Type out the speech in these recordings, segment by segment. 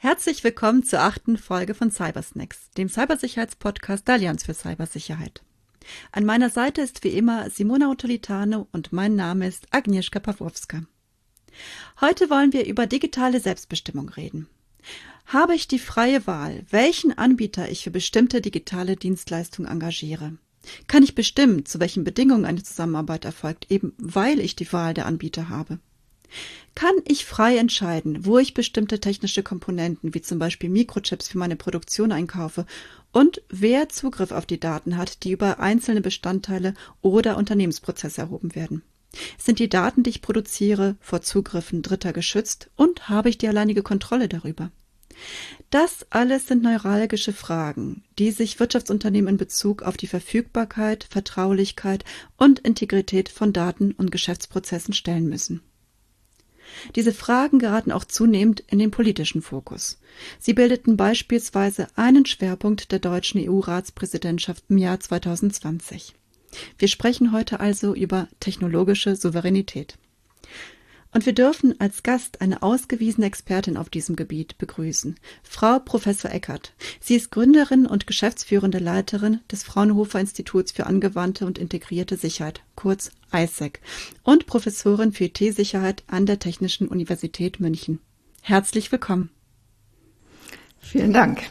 Herzlich willkommen zur 8. Folge von Cybersnacks, dem Cybersicherheitspodcast der Allianz für Cybersicherheit. An meiner Seite ist wie immer Simona Otolitano und mein Name ist Agnieszka Pawłowska. Heute wollen wir über digitale Selbstbestimmung reden. Habe ich die freie Wahl, welchen Anbieter ich für bestimmte digitale Dienstleistungen engagiere? Kann ich bestimmen, zu welchen Bedingungen eine Zusammenarbeit erfolgt, eben weil ich die Wahl der Anbieter habe? Kann ich frei entscheiden, wo ich bestimmte technische Komponenten, wie zum Beispiel Mikrochips für meine Produktion einkaufe und wer Zugriff auf die Daten hat, die über einzelne Bestandteile oder Unternehmensprozesse erhoben werden? Sind die Daten, die ich produziere, vor Zugriffen Dritter geschützt und habe ich die alleinige Kontrolle darüber? Das alles sind neuralgische Fragen, die sich Wirtschaftsunternehmen in Bezug auf die Verfügbarkeit, Vertraulichkeit und Integrität von Daten und Geschäftsprozessen stellen müssen. Diese Fragen geraten auch zunehmend in den politischen Fokus. Sie bildeten beispielsweise einen Schwerpunkt der deutschen EU-Ratspräsidentschaft im Jahr 2020. Wir sprechen heute also über technologische Souveränität. Und wir dürfen als Gast eine ausgewiesene Expertin auf diesem Gebiet begrüßen, Frau Professor Eckert. Sie ist Gründerin und geschäftsführende Leiterin des Fraunhofer Instituts für angewandte und integrierte Sicherheit, kurz ISAC, und Professorin für IT-Sicherheit an der Technischen Universität München. Herzlich willkommen. Vielen Dank.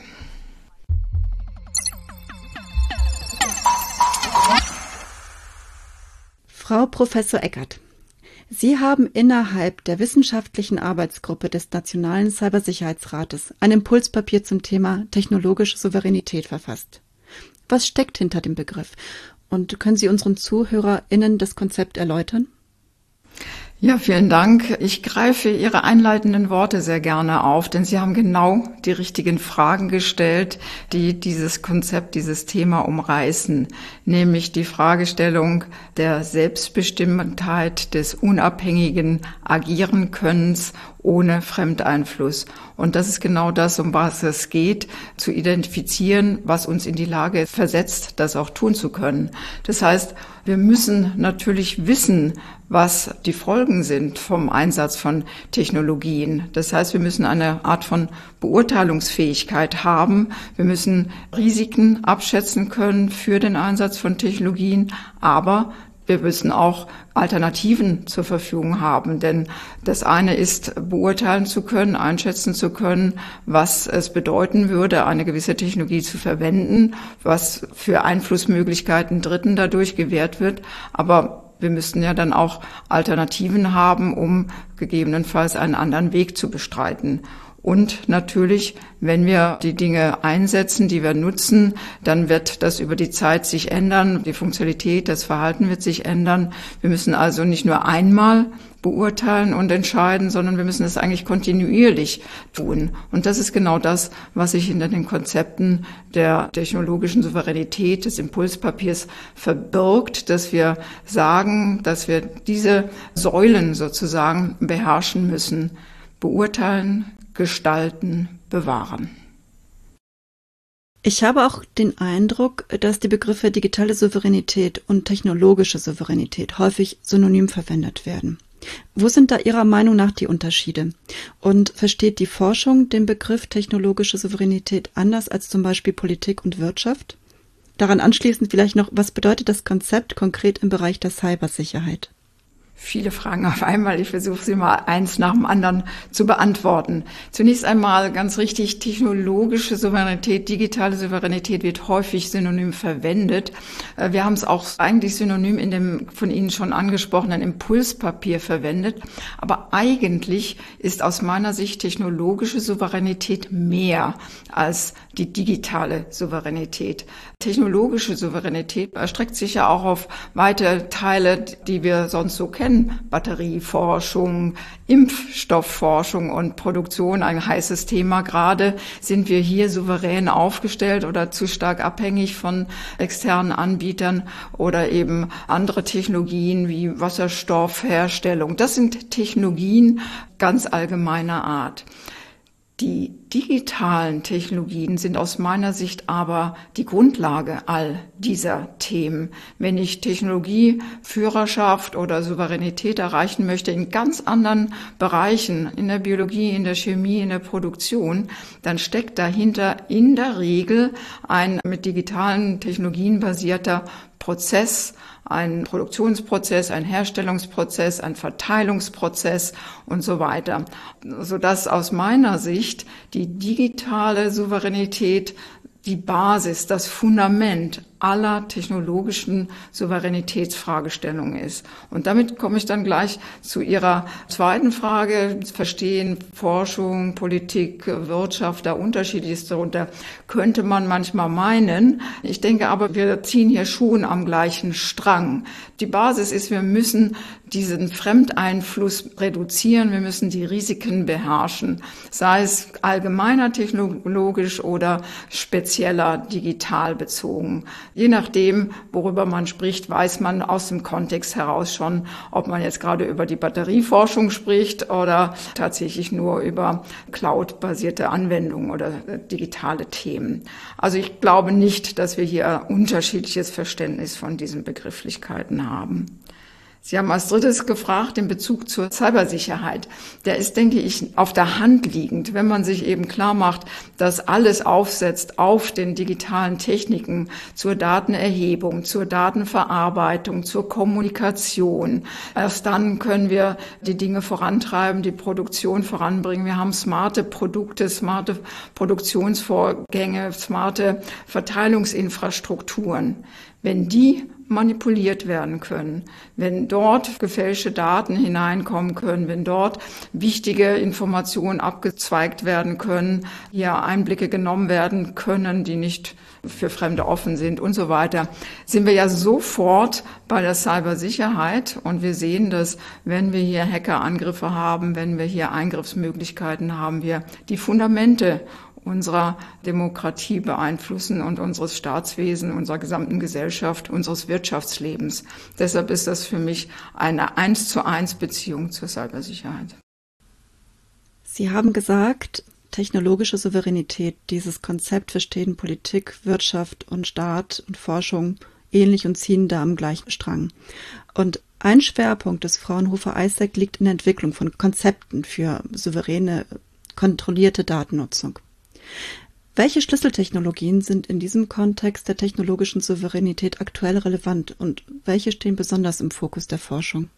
Frau Professor Eckert, Sie haben innerhalb der wissenschaftlichen Arbeitsgruppe des Nationalen Cybersicherheitsrates ein Impulspapier zum Thema technologische Souveränität verfasst. Was steckt hinter dem Begriff? Und können Sie unseren ZuhörerInnen das Konzept erläutern? Ja, vielen Dank. Ich greife Ihre einleitenden Worte sehr gerne auf, denn Sie haben genau die richtigen Fragen gestellt, die dieses Konzept, dieses Thema umreißen, nämlich die Fragestellung der Selbstbestimmtheit, des unabhängigen Agierenkönnens ohne Fremdeinfluss. Und das ist genau das, um was es geht, zu identifizieren, was uns in die Lage versetzt, das auch tun zu können. Das heißt, wir müssen natürlich wissen, was die Folgen sind vom Einsatz von Technologien. Das heißt, wir müssen eine Art von Beurteilungsfähigkeit haben. Wir müssen Risiken abschätzen können für den Einsatz von Technologien, aber wir müssen auch Alternativen zur Verfügung haben, denn das eine ist, beurteilen zu können, einschätzen zu können, was es bedeuten würde, eine gewisse Technologie zu verwenden, was für Einflussmöglichkeiten Dritten dadurch gewährt wird, aber wir müssten ja dann auch Alternativen haben, um gegebenenfalls einen anderen Weg zu bestreiten. Und natürlich, wenn wir die Dinge einsetzen, die wir nutzen, dann wird das über die Zeit sich ändern. Die Funktionalität, das Verhalten wird sich ändern. Wir müssen also nicht nur einmal beurteilen und entscheiden, sondern wir müssen es eigentlich kontinuierlich tun. Und das ist genau das, was sich hinter den Konzepten der technologischen Souveränität des Impulspapiers verbirgt, dass wir sagen, dass wir diese Säulen sozusagen beherrschen müssen. Beurteilen, gestalten, bewahren. Ich habe auch den Eindruck, dass die Begriffe digitale Souveränität und technologische Souveränität häufig synonym verwendet werden. Wo sind da Ihrer Meinung nach die Unterschiede? Und versteht die Forschung den Begriff technologische Souveränität anders als zum Beispiel Politik und Wirtschaft? Daran anschließend vielleicht noch, was bedeutet das Konzept konkret im Bereich der Cybersicherheit? Viele Fragen auf einmal. Ich versuche sie mal eins nach dem anderen zu beantworten. Zunächst einmal ganz richtig, technologische Souveränität, digitale Souveränität wird häufig synonym verwendet. Wir haben es auch eigentlich synonym in dem von Ihnen schon angesprochenen Impulspapier verwendet. Aber eigentlich ist aus meiner Sicht technologische Souveränität mehr als die digitale Souveränität. Technologische Souveränität erstreckt sich ja auch auf weite Teile, die wir sonst so kennen. Batterieforschung, Impfstoffforschung und Produktion, ein heißes Thema. Gerade sind wir hier souverän aufgestellt oder zu stark abhängig von externen Anbietern oder eben andere Technologien wie Wasserstoffherstellung. Das sind Technologien ganz allgemeiner Art. Die digitalen Technologien sind aus meiner Sicht aber die Grundlage all dieser Themen. Wenn ich Technologieführerschaft oder Souveränität erreichen möchte in ganz anderen Bereichen, in der Biologie, in der Chemie, in der Produktion, dann steckt dahinter in der Regel ein mit digitalen Technologien basierter Prozess, ein Produktionsprozess, ein Herstellungsprozess, ein Verteilungsprozess und so weiter, sodass aus meiner Sicht die digitale Souveränität die Basis, das Fundament aller technologischen Souveränitätsfragestellungen ist. Und damit komme ich dann gleich zu Ihrer zweiten Frage. Verstehen Forschung, Politik, Wirtschaft, da Unterschiedliches darunter, könnte man manchmal meinen. Ich denke aber, wir ziehen hier schon am gleichen Strang. Die Basis ist, wir müssen diesen Fremdeinfluss reduzieren, wir müssen die Risiken beherrschen, sei es allgemeiner technologisch oder spezieller digital bezogen. Je nachdem, worüber man spricht, weiß man aus dem Kontext heraus schon, ob man jetzt gerade über die Batterieforschung spricht oder tatsächlich nur über Cloud-basierte Anwendungen oder digitale Themen. Also ich glaube nicht, dass wir hier unterschiedliches Verständnis von diesen Begrifflichkeiten haben. Sie haben als drittes gefragt, den Bezug zur Cybersicherheit. Der ist, denke ich, auf der Hand liegend, wenn man sich eben klar macht, dass alles aufsetzt auf den digitalen Techniken zur Datenerhebung, zur Datenverarbeitung, zur Kommunikation. Erst dann können wir die Dinge vorantreiben, die Produktion voranbringen. Wir haben smarte Produkte, smarte Produktionsvorgänge, smarte Verteilungsinfrastrukturen. Wenn die manipuliert werden können, wenn dort gefälschte Daten hineinkommen können, wenn dort wichtige Informationen abgezweigt werden können, hier Einblicke genommen werden können, die nicht für Fremde offen sind und so weiter, sind wir ja sofort bei der Cybersicherheit. Und wir sehen, dass wenn wir hier Hackerangriffe haben, wenn wir hier Eingriffsmöglichkeiten haben, wir die Fundamente unserer Demokratie beeinflussen und unseres Staatswesens, unserer gesamten Gesellschaft, unseres Wirtschaftslebens. Deshalb ist das für mich eine 1:1 Beziehung zur Cybersicherheit. Sie haben gesagt, technologische Souveränität, dieses Konzept verstehen Politik, Wirtschaft und Staat und Forschung ähnlich und ziehen da am gleichen Strang. Und ein Schwerpunkt des Fraunhofer-ISAC liegt in der Entwicklung von Konzepten für souveräne, kontrollierte Datennutzung. Welche Schlüsseltechnologien sind in diesem Kontext der technologischen Souveränität aktuell relevant und welche stehen besonders im Fokus der Forschung?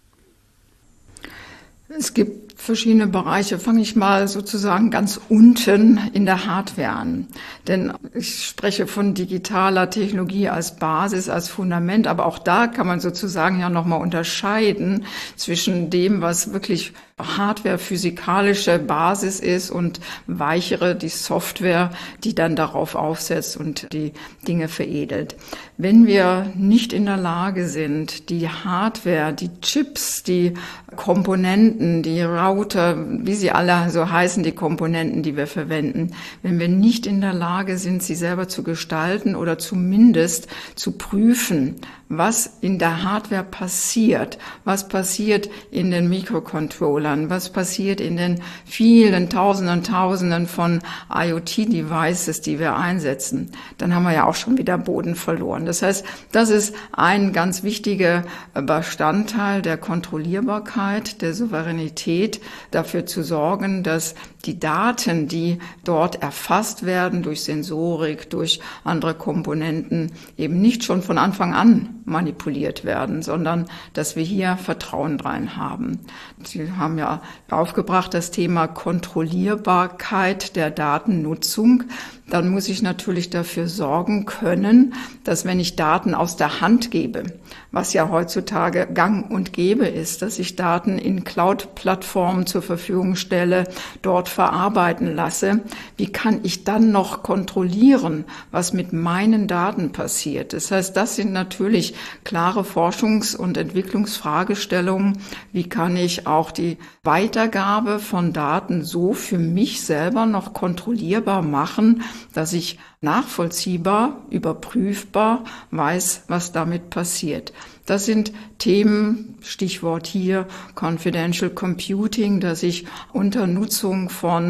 Es gibt verschiedene Bereiche. Fange ich mal sozusagen ganz unten in der Hardware an. Denn ich spreche von digitaler Technologie als Basis, als Fundament. Aber auch da kann man sozusagen ja nochmal unterscheiden zwischen dem, was wirklich Hardware, physikalische Basis ist und weichere, die Software, die dann darauf aufsetzt und die Dinge veredelt. Wenn wir nicht in der Lage sind, die Hardware, die Chips, die Komponenten, die Router, wie sie alle so heißen, die Komponenten, die wir verwenden, wenn wir nicht in der Lage sind, sie selber zu gestalten oder zumindest zu prüfen, was in der Hardware passiert, was passiert in den Mikrocontrollern, was passiert in den vielen Tausenden von IoT-Devices, die wir einsetzen, dann haben wir ja auch schon wieder Boden verloren. Das heißt, das ist ein ganz wichtiger Bestandteil der Kontrollierbarkeit, der Souveränität, dafür zu sorgen, dass die Daten, die dort erfasst werden durch Sensorik, durch andere Komponenten, eben nicht schon von Anfang an manipuliert werden, sondern dass wir hier Vertrauen rein haben. Sie haben ja aufgebracht das Thema Kontrollierbarkeit der Datennutzung. Dann muss ich natürlich dafür sorgen können, dass wenn ich Daten aus der Hand gebe, was ja heutzutage gang und gäbe ist, dass ich Daten in Cloud-Plattformen zur Verfügung stelle, dort verarbeiten lasse, wie kann ich dann noch kontrollieren, was mit meinen Daten passiert? Das heißt, das sind natürlich klare Forschungs- und Entwicklungsfragestellungen. Wie kann ich auch die Weitergabe von Daten so für mich selber noch kontrollierbar machen, dass ich nachvollziehbar, überprüfbar weiß, was damit passiert. Das sind Themen, Stichwort hier Confidential Computing, dass ich unter Nutzung von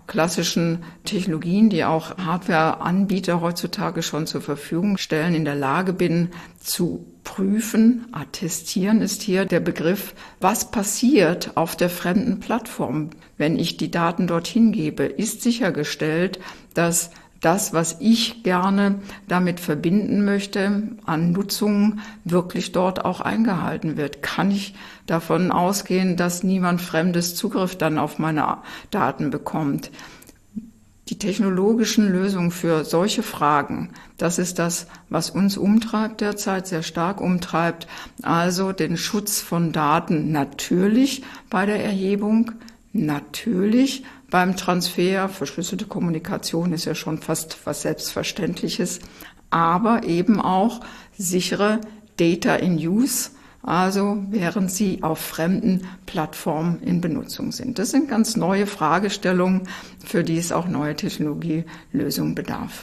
klassischen Technologien, die auch Hardware-Anbieter heutzutage schon zur Verfügung stellen, in der Lage bin zu prüfen, attestieren ist hier der Begriff, was passiert auf der fremden Plattform. Wenn ich die Daten dorthin gebe, ist sichergestellt, dass das, was ich gerne damit verbinden möchte, an Nutzungen wirklich dort auch eingehalten wird. Kann ich davon ausgehen, dass niemand Fremdes Zugriff dann auf meine Daten bekommt? Die technologischen Lösungen für solche Fragen, das ist das, was uns umtreibt derzeit, sehr stark umtreibt. Also den Schutz von Daten natürlich bei der Erhebung, natürlich beim Transfer. Verschlüsselte Kommunikation ist ja schon fast was Selbstverständliches, aber eben auch sichere Data in Use, also während sie auf fremden Plattformen in Benutzung sind. Das sind ganz neue Fragestellungen, für die es auch neue Technologielösungen bedarf.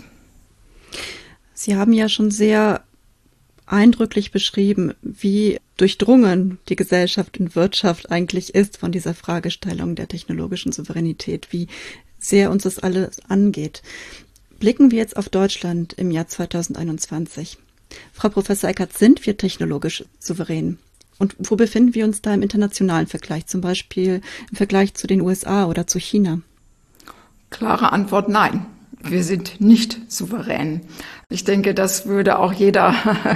Sie haben ja schon sehr eindrücklich beschrieben, wie durchdrungen die Gesellschaft und Wirtschaft eigentlich ist von dieser Fragestellung der technologischen Souveränität, wie sehr uns das alles angeht. Blicken wir jetzt auf Deutschland im Jahr 2021. Frau Professor Eckert, sind wir technologisch souverän? Und wo befinden wir uns da im internationalen Vergleich, zum Beispiel im Vergleich zu den USA oder zu China? Klare Antwort: Nein. Wir sind nicht souverän. Ich denke, das würde auch jeder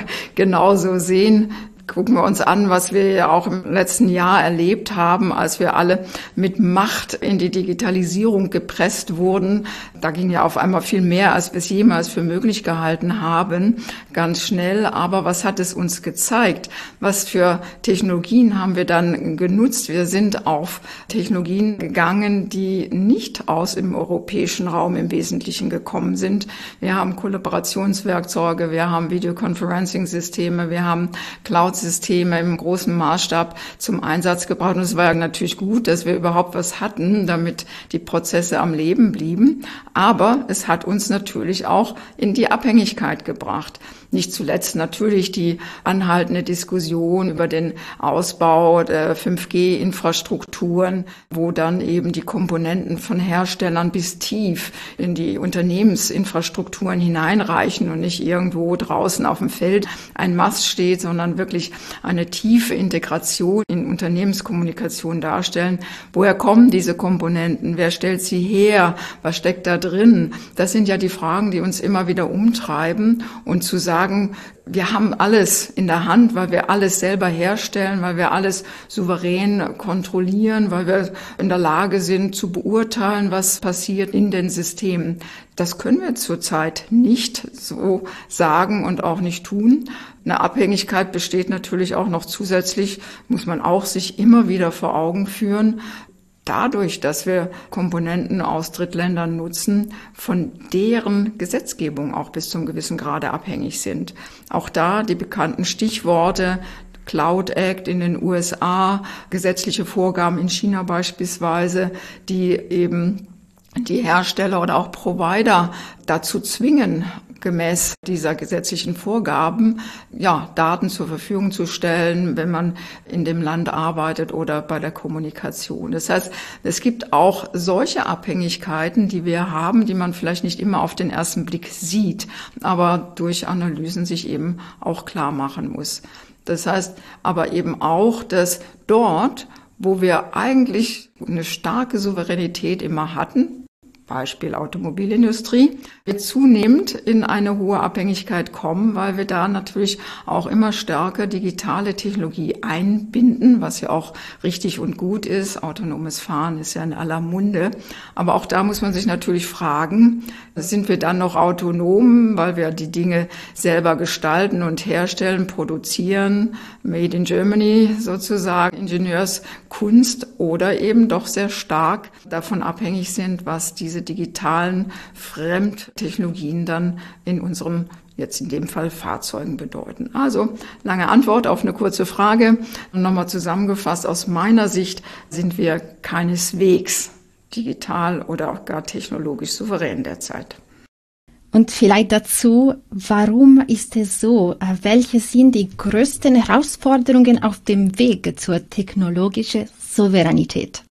genauso sehen. Gucken wir uns an, was wir ja auch im letzten Jahr erlebt haben, als wir alle mit Macht in die Digitalisierung gepresst wurden. Da ging ja auf einmal viel mehr, als wir es jemals für möglich gehalten haben, ganz schnell. Aber was hat es uns gezeigt? Was für Technologien haben wir dann genutzt? Wir sind auf Technologien gegangen, die nicht aus dem europäischen Raum im Wesentlichen gekommen sind. Wir haben Kollaborationswerkzeuge, wir haben Videoconferencing-Systeme, wir haben Cloud-Systeme im großen Maßstab zum Einsatz gebracht. Und es war ja natürlich gut, dass wir überhaupt was hatten, damit die Prozesse am Leben blieben. Aber es hat uns natürlich auch in die Abhängigkeit gebracht. Nicht zuletzt natürlich die anhaltende Diskussion über den Ausbau der 5G-Infrastrukturen, wo dann eben die Komponenten von Herstellern bis tief in die Unternehmensinfrastrukturen hineinreichen und nicht irgendwo draußen auf dem Feld ein Mast steht, sondern wirklich eine tiefe Integration in Unternehmenskommunikation darstellen. Woher kommen diese Komponenten? Wer stellt sie her? Was steckt da drin? Das sind ja die Fragen, die uns immer wieder umtreiben. Und zu sagen, wir haben alles in der Hand, weil wir alles selber herstellen, weil wir alles souverän kontrollieren, weil wir in der Lage sind zu beurteilen, was passiert in den Systemen. Das können wir zurzeit nicht so sagen und auch nicht tun. Eine Abhängigkeit besteht natürlich auch noch zusätzlich, muss man auch sich immer wieder vor Augen führen. Dadurch, dass wir Komponenten aus Drittländern nutzen, von deren Gesetzgebung auch bis zum gewissen Grade abhängig sind. Auch da die bekannten Stichworte: Cloud Act in den USA, gesetzliche Vorgaben in China beispielsweise, die eben die Hersteller oder auch Provider dazu zwingen, gemäß dieser gesetzlichen Vorgaben, Daten zur Verfügung zu stellen, wenn man in dem Land arbeitet oder bei der Kommunikation. Das heißt, es gibt auch solche Abhängigkeiten, die wir haben, die man vielleicht nicht immer auf den ersten Blick sieht, aber durch Analysen sich eben auch klar machen muss. Das heißt aber eben auch, dass dort, wo wir eigentlich eine starke Souveränität immer hatten, Beispiel Automobilindustrie, wir zunehmend in eine hohe Abhängigkeit kommen, weil wir da natürlich auch immer stärker digitale Technologie einbinden, was ja auch richtig und gut ist. Autonomes Fahren ist ja in aller Munde. Aber auch da muss man sich natürlich fragen, sind wir dann noch autonom, weil wir die Dinge selber gestalten und herstellen, produzieren, made in Germany sozusagen, Ingenieurskunst, oder eben doch sehr stark davon abhängig sind, was diese digitalen Fremdtechnologien dann in unserem, jetzt in dem Fall, Fahrzeugen bedeuten. Also lange Antwort auf eine kurze Frage. Und nochmal zusammengefasst, aus meiner Sicht sind wir keineswegs digital oder auch gar technologisch souverän derzeit. Und vielleicht dazu, warum ist es so? Welche sind die größten Herausforderungen auf dem Weg zur technologischen Souveränität?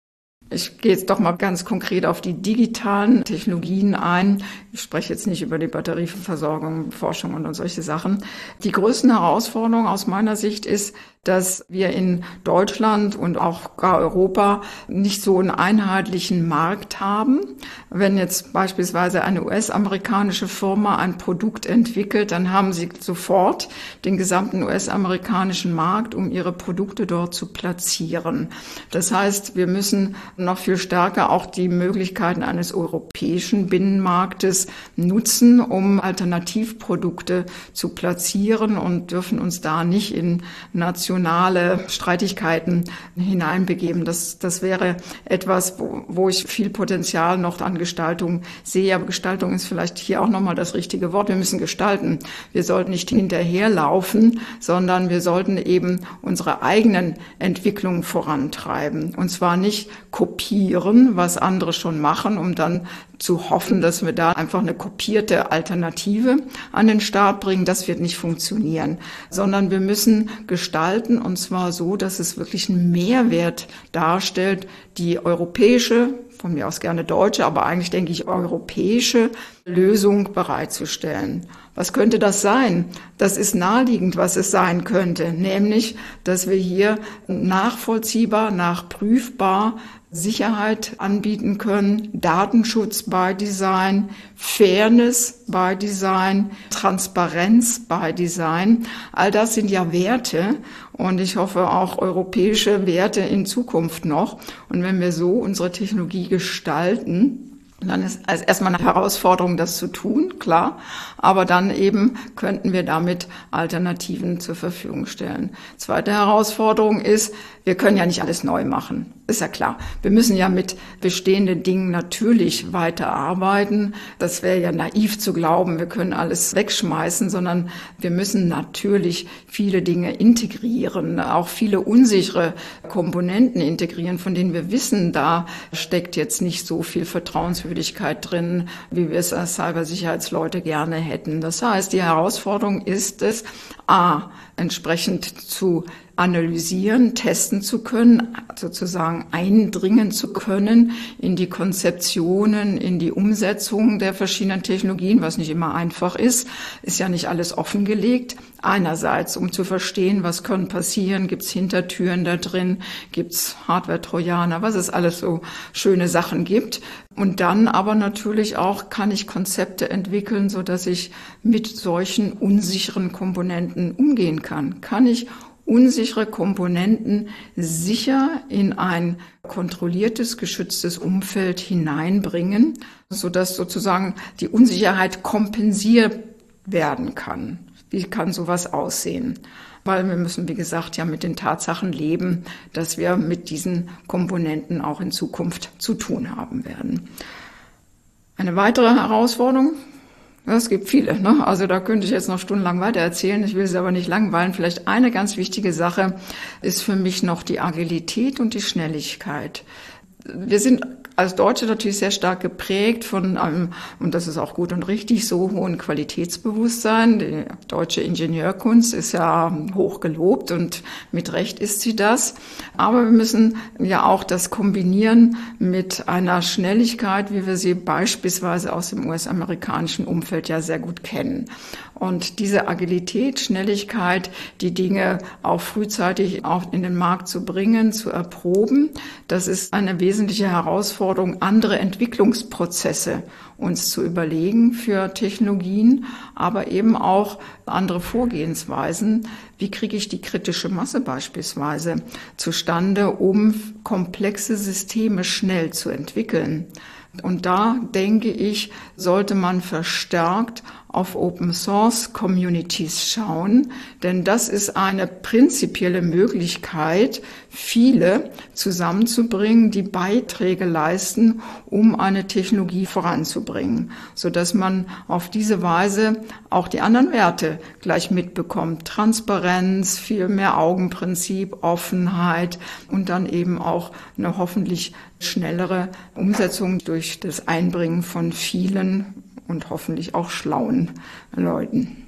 Ich gehe jetzt doch mal ganz konkret auf die digitalen Technologien ein. Ich spreche jetzt nicht über die Batterieversorgung, Forschung und solche Sachen. Die größte Herausforderung aus meiner Sicht ist, dass wir in Deutschland und auch gar Europa nicht so einen einheitlichen Markt haben. Wenn jetzt beispielsweise eine US-amerikanische Firma ein Produkt entwickelt, dann haben sie sofort den gesamten US-amerikanischen Markt, um ihre Produkte dort zu platzieren. Das heißt, wir müssen noch viel stärker auch die Möglichkeiten eines europäischen Binnenmarktes nutzen, um Alternativprodukte zu platzieren und dürfen uns da nicht in nationale Streitigkeiten hineinbegeben. Das wäre etwas, wo ich viel Potenzial noch an Gestaltung sehe. Aber Gestaltung ist vielleicht hier auch nochmal das richtige Wort. Wir müssen gestalten. Wir sollten nicht hinterherlaufen, sondern wir sollten eben unsere eigenen Entwicklungen vorantreiben. Und zwar nicht kopieren, was andere schon machen, um dann zu hoffen, dass wir da einfach eine kopierte Alternative an den Start bringen. Das wird nicht funktionieren, sondern wir müssen gestalten, und zwar so, dass es wirklich einen Mehrwert darstellt, die europäische, von mir aus gerne deutsche, aber eigentlich denke ich europäische Lösung bereitzustellen. Was könnte das sein? Das ist naheliegend, was es sein könnte, nämlich, dass wir hier nachvollziehbar, nachprüfbar Sicherheit anbieten können, Datenschutz by Design, Fairness by Design, Transparenz by Design. All das sind ja Werte und ich hoffe auch europäische Werte in Zukunft noch. Und wenn wir so unsere Technologie gestalten, dann ist es erstmal eine Herausforderung, das zu tun, klar. Aber dann eben könnten wir damit Alternativen zur Verfügung stellen. Zweite Herausforderung ist, wir können ja nicht alles neu machen. Ist ja klar. Wir müssen ja mit bestehenden Dingen natürlich weiterarbeiten. Das wäre ja naiv zu glauben, wir können alles wegschmeißen, sondern wir müssen natürlich viele Dinge integrieren, auch viele unsichere Komponenten integrieren, von denen wir wissen, da steckt jetzt nicht so viel Vertrauenswürdigkeit drin, wie wir es als Cybersicherheitsleute gerne hätten. Das heißt, die Herausforderung ist es, entsprechend zu analysieren, testen zu können, sozusagen eindringen zu können in die Konzeptionen, in die Umsetzung der verschiedenen Technologien, was nicht immer einfach ist ja nicht alles offengelegt. Einerseits, um zu verstehen, was kann passieren, gibt's Hintertüren da drin, gibt's Hardware-Trojaner, was es alles so schöne Sachen gibt. Und dann aber natürlich auch kann ich Konzepte entwickeln, so dass ich mit solchen unsicheren Komponenten umgehen kann. Kann ich unsichere Komponenten sicher in ein kontrolliertes, geschütztes Umfeld hineinbringen, sodass sozusagen die Unsicherheit kompensiert werden kann. Wie kann sowas aussehen? Weil wir müssen, wie gesagt, ja mit den Tatsachen leben, dass wir mit diesen Komponenten auch in Zukunft zu tun haben werden. Eine weitere Herausforderung, es gibt viele, ne? Also da könnte ich jetzt noch stundenlang weiter erzählen. Ich will Sie aber nicht langweilen. Vielleicht eine ganz wichtige Sache ist für mich noch die Agilität und die Schnelligkeit. Wir sind als Deutsche natürlich sehr stark geprägt von einem, und das ist auch gut und richtig, so hohen Qualitätsbewusstsein. Die deutsche Ingenieurkunst ist ja hoch gelobt und mit Recht ist sie das. Aber wir müssen ja auch das kombinieren mit einer Schnelligkeit, wie wir sie beispielsweise aus dem US-amerikanischen Umfeld ja sehr gut kennen. Und diese Agilität, Schnelligkeit, die Dinge auch frühzeitig auch in den Markt zu bringen, zu erproben, das ist eine wesentliche Herausforderung, andere Entwicklungsprozesse uns zu überlegen für Technologien, aber eben auch andere Vorgehensweisen. Wie kriege ich die kritische Masse beispielsweise zustande, um komplexe Systeme schnell zu entwickeln? Und da, denke ich, sollte man verstärkt auf Open Source Communities schauen, denn das ist eine prinzipielle Möglichkeit, viele zusammenzubringen, die Beiträge leisten, um eine Technologie voranzubringen, sodass man auf diese Weise auch die anderen Werte gleich mitbekommt. Transparenz, viel mehr Augenprinzip, Offenheit und dann eben auch eine hoffentlich schnellere Umsetzung durch das Einbringen von vielen und hoffentlich auch schlauen Leuten.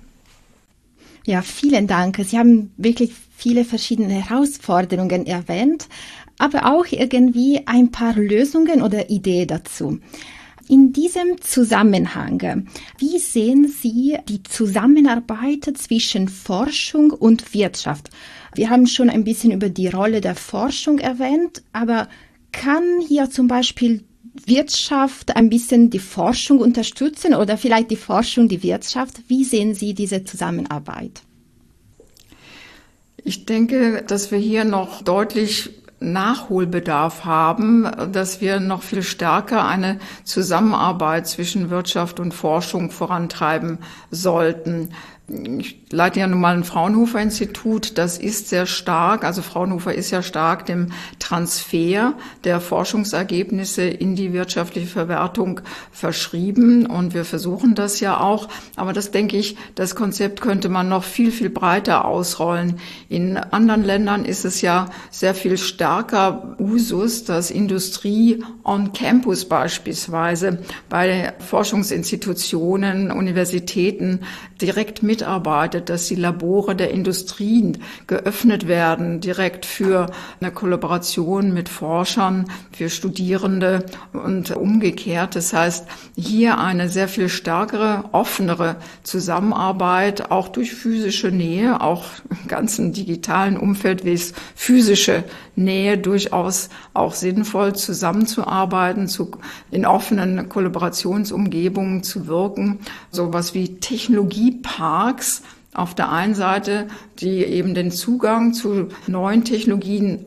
Ja, vielen Dank. Sie haben wirklich viele verschiedene Herausforderungen erwähnt. aber auch irgendwie ein paar Lösungen oder Ideen dazu. In diesem Zusammenhang, wie sehen Sie die Zusammenarbeit zwischen Forschung und Wirtschaft? Wir haben schon ein bisschen über die Rolle der Forschung erwähnt, aber kann hier zum Beispiel Wirtschaft ein bisschen die Forschung unterstützen oder vielleicht die Forschung die Wirtschaft? Wie sehen Sie diese Zusammenarbeit? Ich denke, dass wir hier noch deutlich Nachholbedarf haben, dass wir noch viel stärker eine Zusammenarbeit zwischen Wirtschaft und Forschung vorantreiben sollten. Ich leite ja nun mal ein Fraunhofer-Institut, das ist sehr stark, also Fraunhofer ist ja stark dem Transfer der Forschungsergebnisse in die wirtschaftliche Verwertung verschrieben und wir versuchen das ja auch, aber das denke ich, das Konzept könnte man noch viel, viel breiter ausrollen. In anderen Ländern ist es ja sehr viel stärker Usus, dass Industrie on Campus beispielsweise bei Forschungsinstitutionen, Universitäten direkt mitarbeitet, dass die Labore der Industrien geöffnet werden, direkt für eine Kollaboration mit Forschern, für Studierende und umgekehrt. Das heißt, hier eine sehr viel stärkere, offenere Zusammenarbeit, auch durch physische Nähe, auch im ganzen digitalen Umfeld, wie es physische Nähe durchaus auch sinnvoll zusammenzuarbeiten, in offenen Kollaborationsumgebungen zu wirken. Sowas wie Technologieparks auf der einen Seite, die eben den Zugang zu neuen Technologien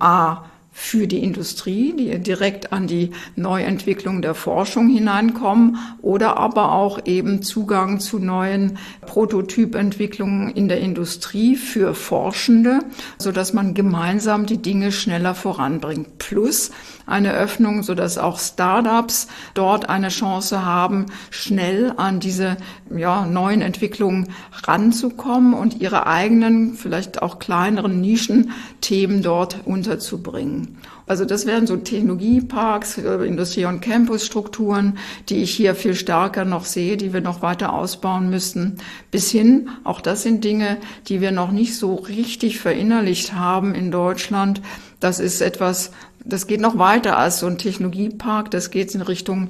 für die Industrie, die direkt an die Neuentwicklung der Forschung hineinkommen, oder aber auch eben Zugang zu neuen Prototypentwicklungen in der Industrie für Forschende, sodass man gemeinsam die Dinge schneller voranbringt. Plus eine Öffnung, sodass auch Startups dort eine Chance haben, schnell an diese neuen Entwicklungen ranzukommen und ihre eigenen, vielleicht auch kleineren Nischenthemen dort unterzubringen. Also das wären so Technologieparks, Industrie- und Campusstrukturen, die ich hier viel stärker noch sehe, die wir noch weiter ausbauen müssten. Bis hin, auch das sind Dinge, die wir noch nicht so richtig verinnerlicht haben in Deutschland. Das ist etwas, das geht noch weiter als so ein Technologiepark, das geht in Richtung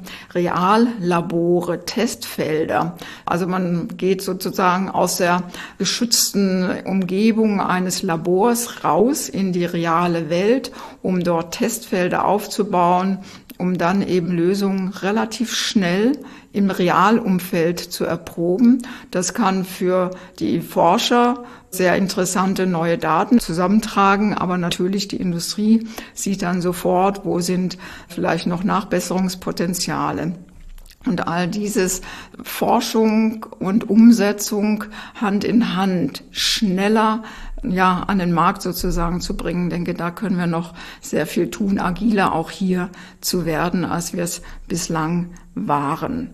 Reallabore, Testfelder. Also man geht sozusagen aus der geschützten Umgebung eines Labors raus in die reale Welt, um dort Testfelder aufzubauen, um dann eben Lösungen relativ schnell im Realumfeld zu erproben. Das kann für die Forscher sehr interessante neue Daten zusammentragen, aber natürlich die Industrie sieht dann sofort, wo sind vielleicht noch Nachbesserungspotenziale. Und all dieses Forschung und Umsetzung Hand in Hand schneller an den Markt sozusagen zu bringen. Ich denke, da können wir noch sehr viel tun, agiler auch hier zu werden, als wir es bislang waren.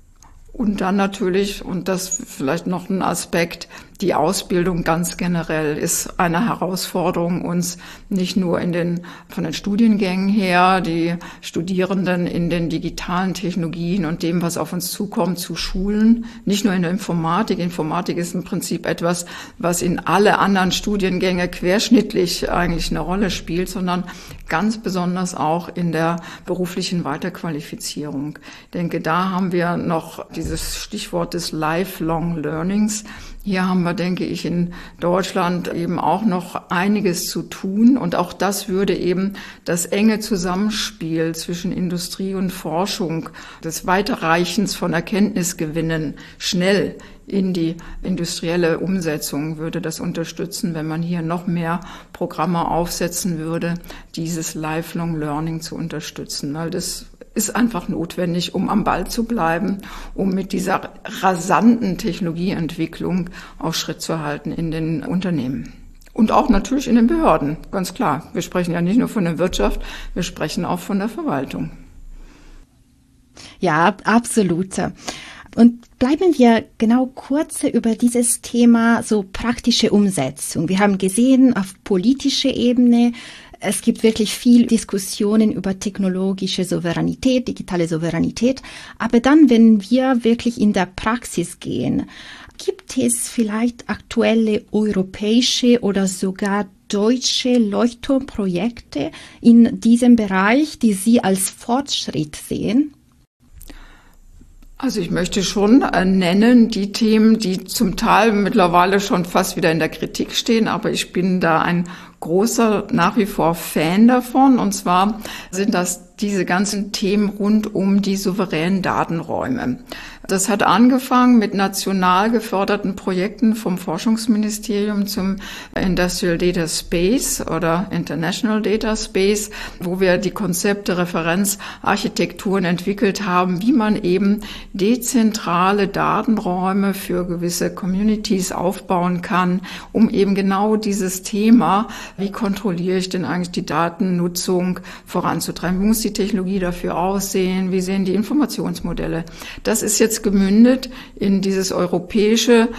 Und dann natürlich, und das vielleicht noch ein Aspekt, die Ausbildung ganz generell ist eine Herausforderung, uns nicht nur von den Studiengängen her, die Studierenden in den digitalen Technologien und dem, was auf uns zukommt, zu schulen. Nicht nur in der Informatik. Informatik ist im Prinzip etwas, was in alle anderen Studiengänge querschnittlich eigentlich eine Rolle spielt, sondern ganz besonders auch in der beruflichen Weiterqualifizierung. Ich denke, da haben wir noch dieses Stichwort des Lifelong Learnings. Hier haben wir, denke ich, in Deutschland eben auch noch einiges zu tun. Und auch das würde eben das enge Zusammenspiel zwischen Industrie und Forschung, des Weiterreichens von Erkenntnisgewinnen schnell in die industrielle Umsetzung würde das unterstützen, wenn man hier noch mehr Programme aufsetzen würde, dieses Lifelong Learning zu unterstützen. Weil das ist einfach notwendig, um am Ball zu bleiben, um mit dieser rasanten Technologieentwicklung auch Schritt zu halten in den Unternehmen. Und auch natürlich in den Behörden, ganz klar. Wir sprechen ja nicht nur von der Wirtschaft, wir sprechen auch von der Verwaltung. Ja, absolut. Und bleiben wir genau kurz über dieses Thema, so praktische Umsetzung. Wir haben gesehen, auf politischer Ebene, es gibt wirklich viel Diskussionen über technologische Souveränität, digitale Souveränität. Aber dann, wenn wir wirklich in der Praxis gehen, gibt es vielleicht aktuelle europäische oder sogar deutsche Leuchtturmprojekte in diesem Bereich, die Sie als Fortschritt sehen? Also ich möchte schon nennen die Themen, die zum Teil mittlerweile schon fast wieder in der Kritik stehen, aber ich bin da ein großer nach wie vor Fan davon. Und zwar sind das diese ganzen Themen rund um die souveränen Datenräume. Das hat angefangen mit national geförderten Projekten vom Forschungsministerium zum Industrial Data Space oder International Data Space, wo wir die Konzepte, Referenzarchitekturen entwickelt haben, wie man eben dezentrale Datenräume für gewisse Communities aufbauen kann, um eben genau dieses Thema, wie kontrolliere ich denn eigentlich die Datennutzung, voranzutreiben. Wie muss die Technologie dafür aussehen? Wie sehen die Informationsmodelle? Das ist jetzt gemündet in dieses europäische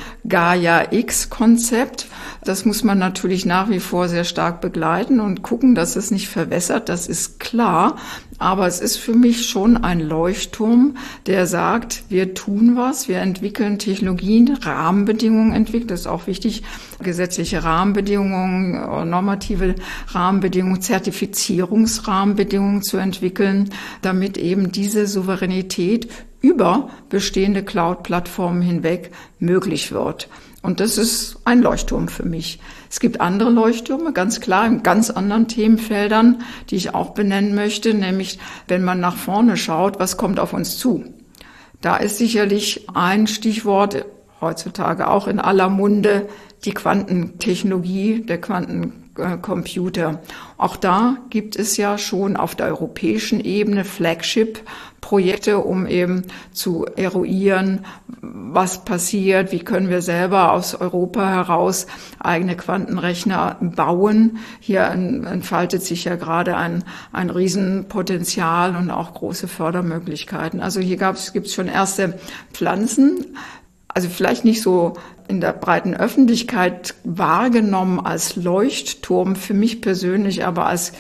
Gaia-X-Konzept. Das muss man natürlich nach wie vor sehr stark begleiten und gucken, dass es nicht verwässert, das ist klar. Aber es ist für mich schon ein Leuchtturm, der sagt, wir tun was, wir entwickeln Technologien, Rahmenbedingungen entwickeln, das ist auch wichtig, gesetzliche Rahmenbedingungen, normative Rahmenbedingungen, Zertifizierungsrahmenbedingungen zu entwickeln, damit eben diese Souveränität über bestehende Cloud-Plattformen hinweg möglich wird. Und das ist ein Leuchtturm für mich. Es gibt andere Leuchttürme, ganz klar, in ganz anderen Themenfeldern, die ich auch benennen möchte, nämlich wenn man nach vorne schaut, was kommt auf uns zu? Da ist sicherlich ein Stichwort, heutzutage auch in aller Munde, die Quantentechnologie, der Quantencomputer. Auch da gibt es ja schon auf der europäischen Ebene Flagship-Projekte, um eben zu eruieren, was passiert, wie können wir selber aus Europa heraus eigene Quantenrechner bauen. Hier entfaltet sich ja gerade ein Riesenpotenzial und auch große Fördermöglichkeiten. Also hier gibt's schon erste Pflanzen, also vielleicht nicht so in der breiten Öffentlichkeit wahrgenommen als Leuchtturm, für mich persönlich aber als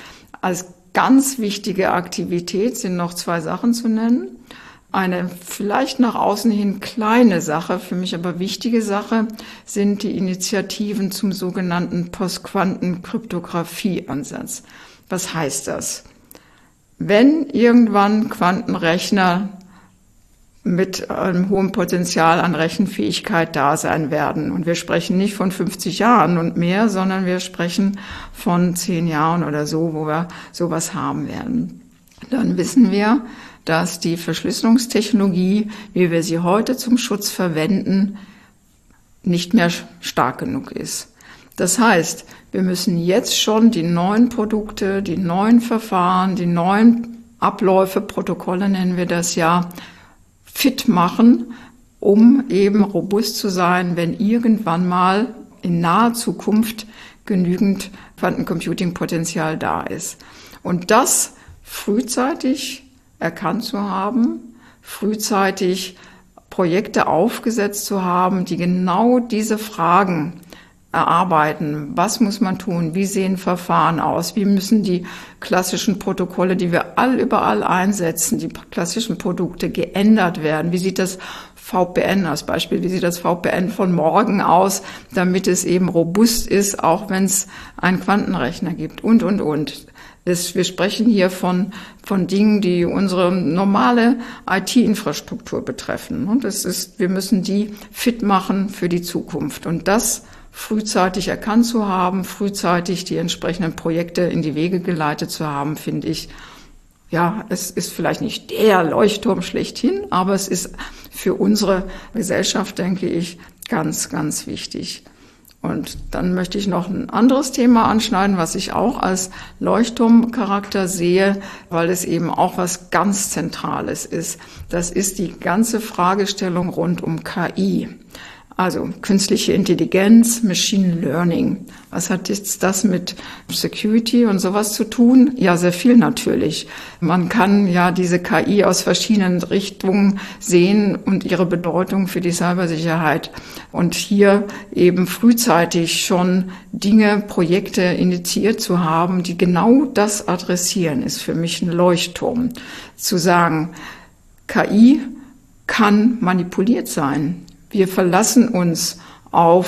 ganz wichtige Aktivität sind noch 2 Sachen zu nennen. Eine vielleicht nach außen hin kleine Sache, für mich aber wichtige Sache, sind die Initiativen zum sogenannten Postquantenkryptographie-Ansatz. Was heißt das? Wenn irgendwann Quantenrechner mit einem hohen Potenzial an Rechenfähigkeit da sein werden. Und wir sprechen nicht von 50 Jahren und mehr, sondern wir sprechen von 10 Jahren oder so, wo wir sowas haben werden. Dann wissen wir, dass die Verschlüsselungstechnologie, wie wir sie heute zum Schutz verwenden, nicht mehr stark genug ist. Das heißt, wir müssen jetzt schon die neuen Produkte, die neuen Verfahren, die neuen Abläufe, Protokolle nennen wir das ja, fit machen, um eben robust zu sein, wenn irgendwann mal in naher Zukunft genügend Quantencomputing-Potenzial da ist. Und das frühzeitig erkannt zu haben, frühzeitig Projekte aufgesetzt zu haben, die genau diese Fragen erarbeiten. Was muss man tun? Wie sehen Verfahren aus? Wie müssen die klassischen Protokolle, die wir überall einsetzen, die klassischen Produkte geändert werden? Wie sieht das VPN als Beispiel? Wie sieht das VPN von morgen aus, damit es eben robust ist, auch wenn es einen Quantenrechner gibt? Und. Wir sprechen hier von Dingen, die unsere normale IT-Infrastruktur betreffen. Und wir müssen die fit machen für die Zukunft. Und das frühzeitig erkannt zu haben, frühzeitig die entsprechenden Projekte in die Wege geleitet zu haben, finde ich, ja, es ist vielleicht nicht der Leuchtturm schlechthin, aber es ist für unsere Gesellschaft, denke ich, ganz, ganz wichtig. Und dann möchte ich noch ein anderes Thema anschneiden, was ich auch als Leuchtturmcharakter sehe, weil es eben auch was ganz Zentrales ist. Das ist die ganze Fragestellung rund um KI. Also künstliche Intelligenz, Machine Learning. Was hat jetzt das mit Security und sowas zu tun? Ja, sehr viel natürlich. Man kann ja diese KI aus verschiedenen Richtungen sehen und ihre Bedeutung für die Cybersicherheit. Und hier eben frühzeitig schon Projekte initiiert zu haben, die genau das adressieren, ist für mich ein Leuchtturm. Zu sagen, KI kann manipuliert sein. Wir verlassen uns auf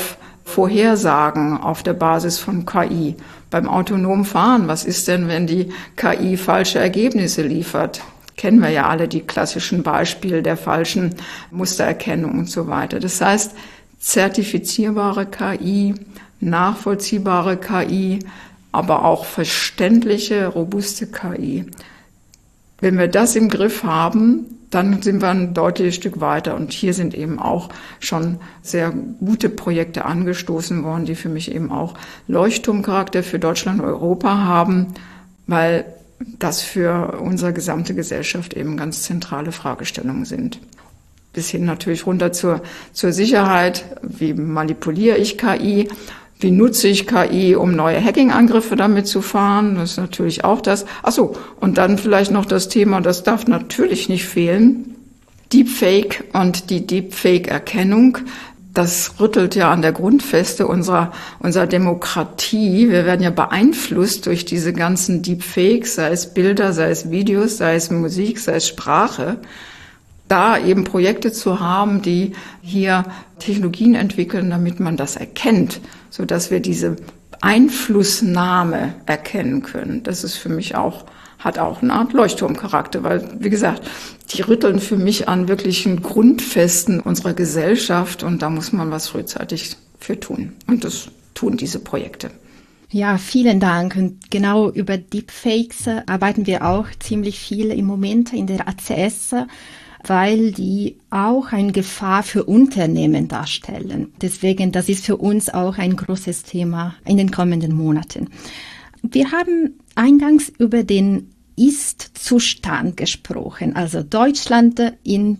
Vorhersagen auf der Basis von KI. Beim autonomen Fahren, was ist denn, wenn die KI falsche Ergebnisse liefert? Kennen wir ja alle die klassischen Beispiele der falschen Mustererkennung und so weiter. Das heißt, zertifizierbare KI, nachvollziehbare KI, aber auch verständliche, robuste KI. Wenn wir das im Griff haben, dann sind wir ein deutliches Stück weiter. Und hier sind eben auch schon sehr gute Projekte angestoßen worden, die für mich eben auch Leuchtturmcharakter für Deutschland und Europa haben, weil das für unsere gesamte Gesellschaft eben ganz zentrale Fragestellungen sind. Bis hin natürlich runter zur Sicherheit. Wie manipuliere ich KI? Wie nutze ich KI, um neue Hacking-Angriffe damit zu fahren? Das ist natürlich auch das. Und dann vielleicht noch das Thema, das darf natürlich nicht fehlen, Deepfake und die Deepfake-Erkennung. Das rüttelt ja an der Grundfeste unserer Demokratie. Wir werden ja beeinflusst durch diese ganzen Deepfakes, sei es Bilder, sei es Videos, sei es Musik, sei es Sprache. Da eben Projekte zu haben, die hier Technologien entwickeln, damit man das erkennt, so dass wir diese Einflussnahme erkennen können. Das ist für mich hat auch eine Art Leuchtturmcharakter, weil, wie gesagt, die rütteln für mich an wirklichen Grundfesten unserer Gesellschaft und da muss man was frühzeitig für tun. Und das tun diese Projekte. Ja, vielen Dank. Und genau über Deepfakes arbeiten wir auch ziemlich viel im Moment in der ACS, weil die auch eine Gefahr für Unternehmen darstellen. Deswegen, das ist für uns auch ein großes Thema in den kommenden Monaten. Wir haben eingangs über den Ist-Zustand gesprochen, also Deutschland in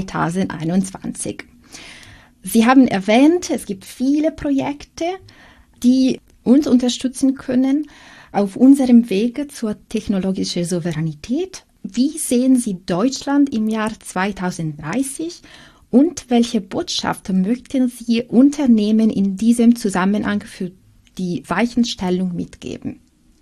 2021. Sie haben erwähnt, es gibt viele Projekte, die uns unterstützen können auf unserem Wege zur technologischen Souveränität. Wie sehen Sie Deutschland im Jahr 2030 und welche Botschaft möchten Sie Unternehmen in diesem Zusammenhang für die Weichenstellung mitgeben?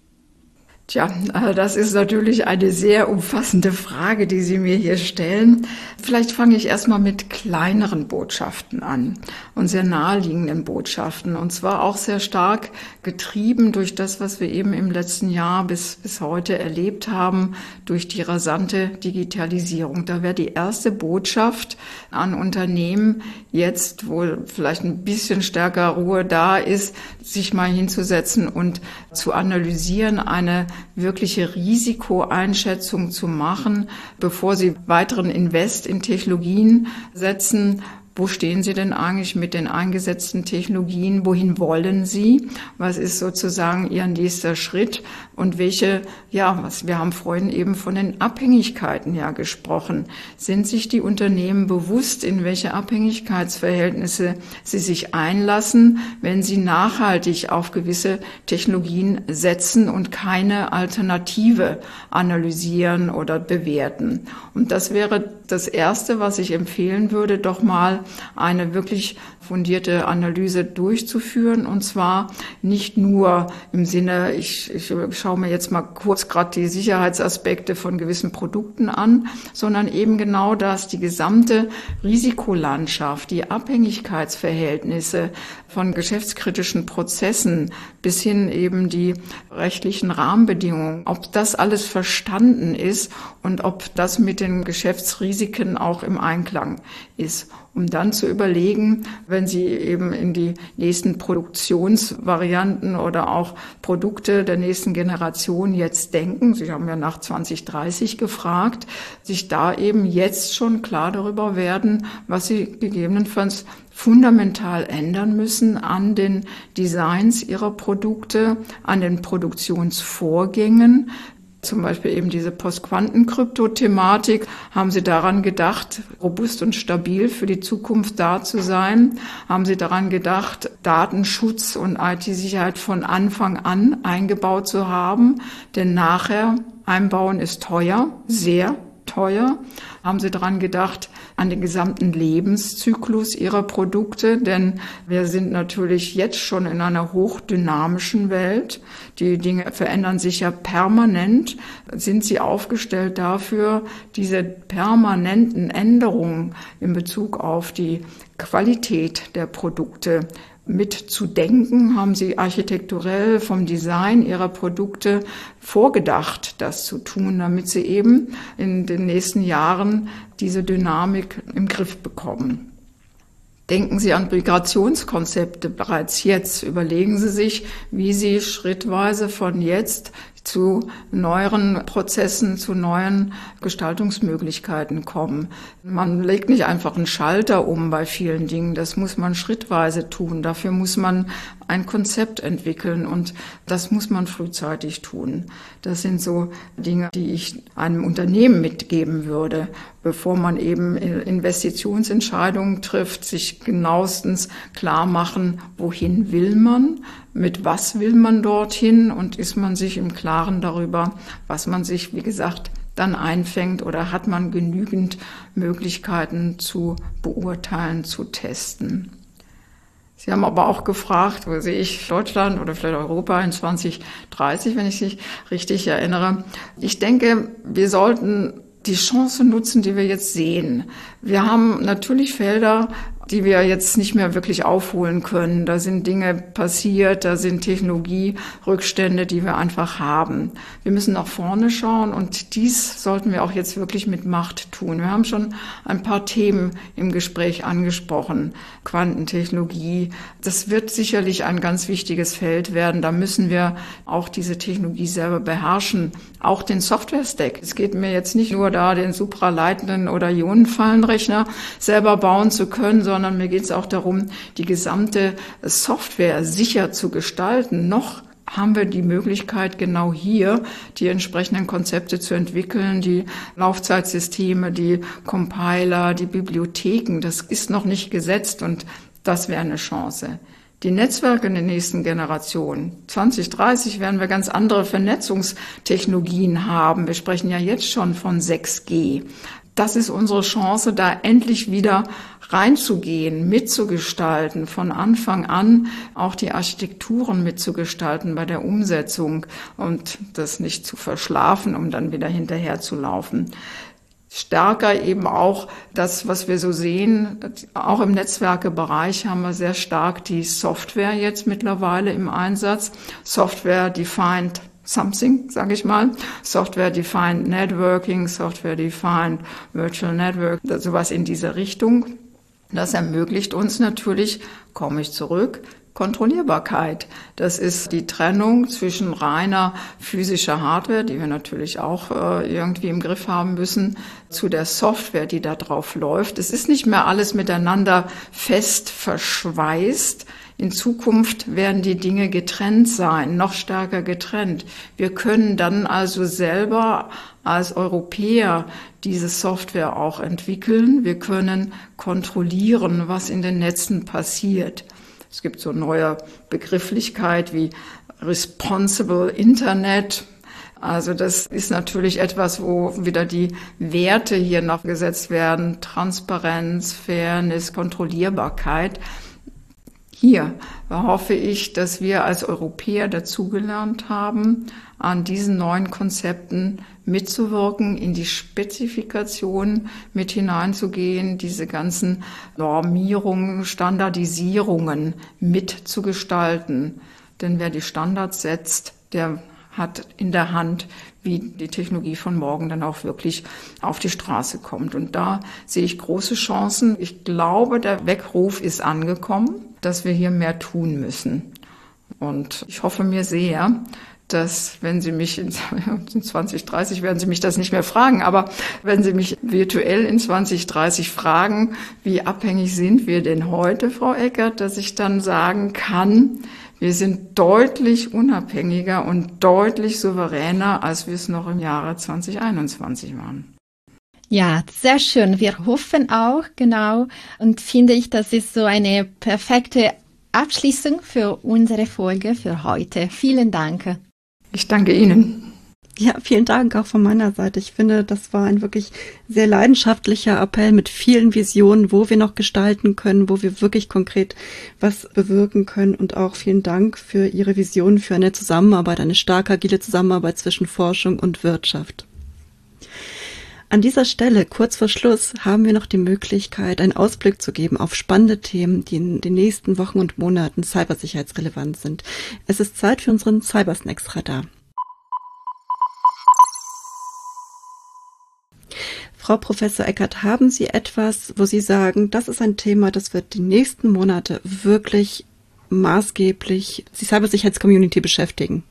Tja, das ist natürlich eine sehr umfassende Frage, die Sie mir hier stellen. Vielleicht fange ich erstmal mit kleineren Botschaften an und sehr naheliegenden Botschaften. Und zwar auch sehr stark getrieben durch das, was wir eben im letzten Jahr bis heute erlebt haben, durch die rasante Digitalisierung. Da wäre die erste Botschaft an Unternehmen jetzt, wo vielleicht ein bisschen stärker Ruhe da ist, sich mal hinzusetzen und zu analysieren, eine wirkliche Risikoeinschätzung zu machen, bevor Sie weiteren Invest in Technologien setzen. Wo stehen Sie denn eigentlich mit den eingesetzten Technologien? Wohin wollen Sie? Was ist sozusagen Ihr nächster Schritt? Und wir haben vorhin eben von den Abhängigkeiten ja gesprochen. Sind sich die Unternehmen bewusst, in welche Abhängigkeitsverhältnisse sie sich einlassen, wenn sie nachhaltig auf gewisse Technologien setzen und keine Alternative analysieren oder bewerten? Und das wäre das Erste, was ich empfehlen würde, doch mal eine wirklich fundierte Analyse durchzuführen, und zwar nicht nur im Sinne, ich schaue mir jetzt mal kurz gerade die Sicherheitsaspekte von gewissen Produkten an, sondern eben genau das, die gesamte Risikolandschaft, die Abhängigkeitsverhältnisse von geschäftskritischen Prozessen bis hin eben die rechtlichen Rahmenbedingungen, ob das alles verstanden ist und ob das mit den Geschäftsrisiken auch im Einklang ist, um dann zu überlegen, wenn Sie eben in die nächsten Produktionsvarianten oder auch Produkte der nächsten Generation jetzt denken, Sie haben ja nach 2030 gefragt, sich da eben jetzt schon klar darüber werden, was Sie gegebenenfalls fundamental ändern müssen an den Designs Ihrer Produkte, an den Produktionsvorgängen. Zum Beispiel eben diese Post-Quanten-Krypto-Thematik. Haben Sie daran gedacht, robust und stabil für die Zukunft da zu sein? Haben Sie daran gedacht, Datenschutz und IT-Sicherheit von Anfang an eingebaut zu haben? Denn nachher einbauen ist teuer, sehr teuer. Haben Sie daran gedacht, an den gesamten Lebenszyklus Ihrer Produkte? Denn wir sind natürlich jetzt schon in einer hochdynamischen Welt. Die Dinge verändern sich ja permanent. Sind Sie aufgestellt dafür, diese permanenten Änderungen in Bezug auf die Qualität der Produkte mitzudenken, haben sie architekturell vom Design ihrer Produkte vorgedacht, das zu tun, damit sie eben in den nächsten Jahren diese Dynamik im Griff bekommen. Denken Sie an Migrationskonzepte bereits jetzt. Überlegen Sie sich, wie Sie schrittweise von jetzt zu neueren Prozessen, zu neuen Gestaltungsmöglichkeiten kommen. Man legt nicht einfach einen Schalter um bei vielen Dingen. Das muss man schrittweise tun. Dafür muss man ein Konzept entwickeln und das muss man frühzeitig tun. Das sind so Dinge, die ich einem Unternehmen mitgeben würde, bevor man eben Investitionsentscheidungen trifft, sich genauestens klar machen, wohin will man, mit was will man dorthin und ist man sich im Klaren darüber, was man sich, wie gesagt, dann einfängt oder hat man genügend Möglichkeiten zu beurteilen, zu testen. Sie haben aber auch gefragt, wo sehe ich Deutschland oder vielleicht Europa in 2030, wenn ich mich richtig erinnere. Ich denke, wir sollten die Chance nutzen, die wir jetzt sehen. Wir haben natürlich Felder, die wir jetzt nicht mehr wirklich aufholen können. Da sind Dinge passiert, da sind Technologierückstände, die wir einfach haben. Wir müssen nach vorne schauen und dies sollten wir auch jetzt wirklich mit Macht tun. Wir haben schon ein paar Themen im Gespräch angesprochen. Quantentechnologie, das wird sicherlich ein ganz wichtiges Feld werden. Da müssen wir auch diese Technologie selber beherrschen. Auch den Software-Stack. Es geht mir jetzt nicht nur da, den supraleitenden oder Ionenfallenrechner selber bauen zu können, sondern mir geht es auch darum, die gesamte Software sicher zu gestalten. Noch haben wir die Möglichkeit, genau hier die entsprechenden Konzepte zu entwickeln, die Laufzeitsysteme, die Compiler, die Bibliotheken. Das ist noch nicht gesetzt und das wäre eine Chance. Die Netzwerke in der nächsten Generation. 2030 werden wir ganz andere Vernetzungstechnologien haben. Wir sprechen ja jetzt schon von 6G. Das ist unsere Chance, da endlich wieder reinzugehen, mitzugestalten, von Anfang an auch die Architekturen mitzugestalten bei der Umsetzung und das nicht zu verschlafen, um dann wieder hinterher zu laufen. Stärker eben auch das, was wir so sehen, auch im Netzwerkebereich haben wir sehr stark die Software jetzt mittlerweile im Einsatz. Software-Defined Something, sage ich mal. Software-Defined Networking, Software-Defined Virtual Network, sowas in diese Richtung. Das ermöglicht uns natürlich, komme ich zurück, Kontrollierbarkeit. Das ist die Trennung zwischen reiner physischer Hardware, die wir natürlich auch irgendwie im Griff haben müssen, zu der Software, die da drauf läuft. Es ist nicht mehr alles miteinander fest verschweißt. In Zukunft werden die Dinge getrennt sein, noch stärker getrennt. Wir können dann also selber als Europäer diese Software auch entwickeln. Wir können kontrollieren, was in den Netzen passiert. Es gibt so neue Begrifflichkeit wie Responsible Internet. Also das ist natürlich etwas, wo wieder die Werte hier noch gesetzt werden. Transparenz, Fairness, Kontrollierbarkeit. Hier hoffe ich, dass wir als Europäer dazugelernt haben, an diesen neuen Konzepten mitzuwirken, in die Spezifikation mit hineinzugehen, diese ganzen Normierungen, Standardisierungen mitzugestalten. Denn wer die Standards setzt, der hat in der Hand, wie die Technologie von morgen dann auch wirklich auf die Straße kommt. Und da sehe ich große Chancen. Ich glaube, der Weckruf ist angekommen, dass wir hier mehr tun müssen. Und ich hoffe mir sehr, dass, wenn Sie mich in 2030 werden Sie mich das nicht mehr fragen, aber wenn Sie mich virtuell in 2030 fragen, wie abhängig sind wir denn heute, Frau Eckert, dass ich dann sagen kann, wir sind deutlich unabhängiger und deutlich souveräner, als wir es noch im Jahre 2021 waren. Ja, sehr schön. Wir hoffen auch, genau. Und finde ich, das ist so eine perfekte Abschließung für unsere Folge für heute. Vielen Dank. Ich danke Ihnen. Ja, vielen Dank auch von meiner Seite. Ich finde, das war ein wirklich sehr leidenschaftlicher Appell mit vielen Visionen, wo wir noch gestalten können, wo wir wirklich konkret was bewirken können. Und auch vielen Dank für Ihre Vision für eine Zusammenarbeit, eine starke, agile Zusammenarbeit zwischen Forschung und Wirtschaft. An dieser Stelle, kurz vor Schluss, haben wir noch die Möglichkeit, einen Ausblick zu geben auf spannende Themen, die in den nächsten Wochen und Monaten cybersicherheitsrelevant sind. Es ist Zeit für unseren Cybersnacks-Radar. Frau Professor Eckert, haben Sie etwas, wo Sie sagen, das ist ein Thema, das wird die nächsten Monate wirklich maßgeblich die Cybersicherheitscommunity beschäftigen?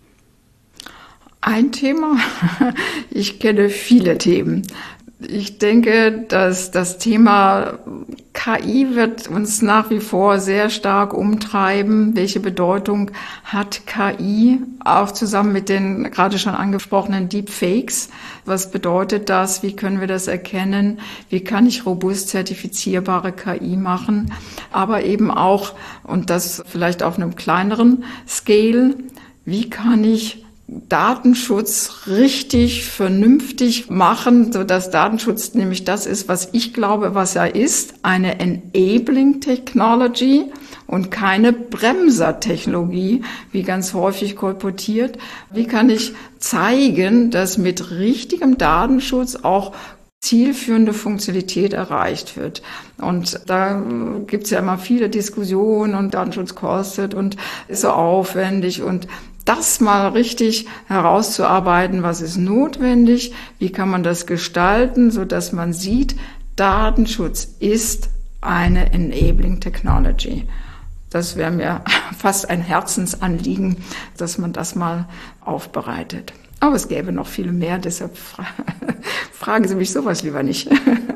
Ein Thema? Ich kenne viele Themen. Ich denke, dass das Thema KI wird uns nach wie vor sehr stark umtreiben. Welche Bedeutung hat KI? Auch zusammen mit den gerade schon angesprochenen Deepfakes. Was bedeutet das? Wie können wir das erkennen? Wie kann ich robust zertifizierbare KI machen? Aber eben auch, und das vielleicht auf einem kleineren Scale, wie kann ich Datenschutz richtig, vernünftig machen, so dass Datenschutz nämlich das ist, was ich glaube, was er ist, eine Enabling Technology und keine Bremsertechnologie, wie ganz häufig kolportiert. Wie kann ich zeigen, dass mit richtigem Datenschutz auch zielführende Funktionalität erreicht wird. Und da gibt's ja immer viele Diskussionen und Datenschutz kostet und ist so aufwendig und das mal richtig herauszuarbeiten, was ist notwendig, wie kann man das gestalten, so dass man sieht, Datenschutz ist eine Enabling Technology. Das wäre mir fast ein Herzensanliegen, dass man das mal aufbereitet. Aber es gäbe noch viele mehr, deshalb fragen Sie mich sowas lieber nicht.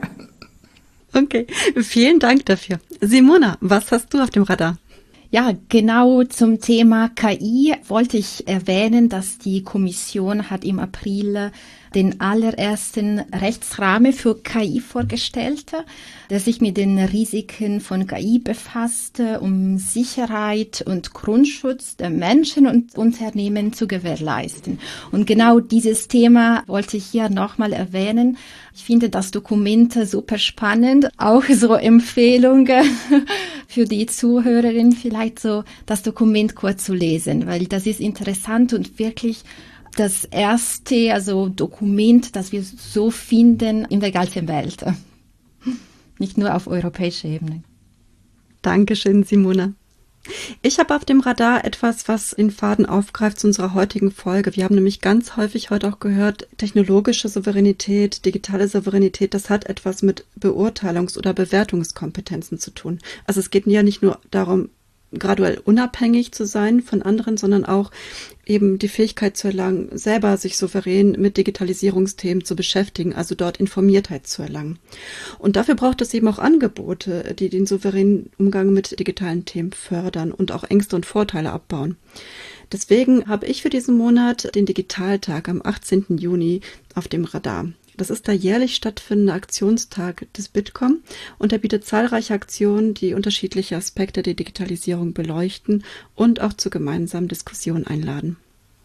Okay, vielen Dank dafür. Simona, was hast du auf dem Radar? Ja, genau zum Thema KI wollte ich erwähnen, dass die Kommission hat im April den allerersten Rechtsrahmen für KI vorgestellt, der sich mit den Risiken von KI befasst, um Sicherheit und Grundschutz der Menschen und Unternehmen zu gewährleisten. Und genau dieses Thema wollte ich hier nochmal erwähnen. Ich finde das Dokument super spannend, auch so Empfehlungen für die Zuhörerin, vielleicht so das Dokument kurz zu lesen, weil das ist interessant und wirklich das erste, also Dokument, das wir so finden in der ganzen Welt. Nicht nur auf europäischer Ebene. Dankeschön, Simona. Ich habe auf dem Radar etwas, was den Faden aufgreift zu unserer heutigen Folge. Wir haben nämlich ganz häufig heute auch gehört, technologische Souveränität, digitale Souveränität, das hat etwas mit Beurteilungs- oder Bewertungskompetenzen zu tun. Also es geht ja nicht nur darum, graduell unabhängig zu sein von anderen, sondern auch eben die Fähigkeit zu erlangen, selber sich souverän mit Digitalisierungsthemen zu beschäftigen, also dort Informiertheit zu erlangen. Und dafür braucht es eben auch Angebote, die den souveränen Umgang mit digitalen Themen fördern und auch Ängste und Vorteile abbauen. Deswegen habe ich für diesen Monat den Digitaltag am 18. Juni auf dem Radar. Das ist der jährlich stattfindende Aktionstag des Bitkom und er bietet zahlreiche Aktionen, die unterschiedliche Aspekte der Digitalisierung beleuchten und auch zu gemeinsamen Diskussionen einladen.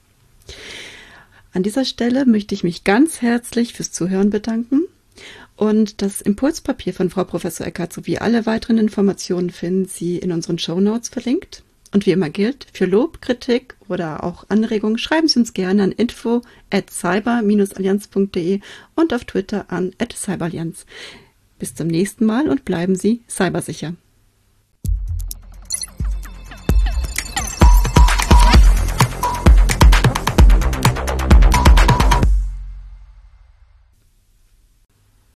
An dieser Stelle möchte ich mich ganz herzlich fürs Zuhören bedanken und das Impulspapier von Frau Professor Eckert sowie alle weiteren Informationen finden Sie in unseren Shownotes verlinkt. Und wie immer gilt, für Lob, Kritik oder auch Anregungen schreiben Sie uns gerne an info@cyber-allianz.de und auf Twitter an @cyberallianz. Bis zum nächsten Mal und bleiben Sie cybersicher.